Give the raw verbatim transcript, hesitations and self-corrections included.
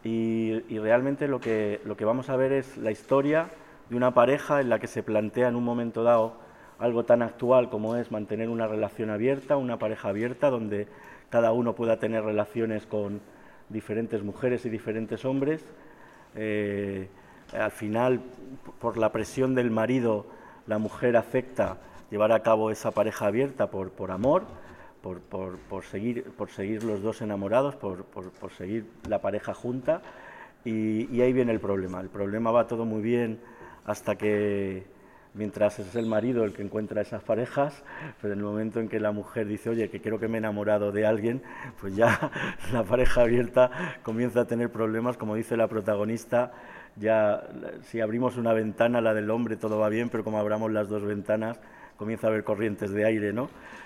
y, y realmente lo que, lo que vamos a ver es la historia de una pareja en la que se plantea en un momento dado algo tan actual como es mantener una relación abierta, una pareja abierta, donde cada uno pueda tener relaciones con diferentes mujeres y diferentes hombres. Eh, al final, por la presión del marido, la mujer acepta llevar a cabo esa pareja abierta por, por amor, por, por, por, seguir, por seguir los dos enamorados, por, por, por seguir la pareja junta, y, y ahí viene el problema. El problema va todo muy bien hasta que, mientras es el marido el que encuentra esas parejas, pero en el momento en que la mujer dice, oye, que creo que me he enamorado de alguien, pues ya la pareja abierta comienza a tener problemas, como dice la protagonista. Ya, si abrimos una ventana, la del hombre, todo va bien, pero como abramos las dos ventanas, comienza a haber corrientes de aire, ¿no?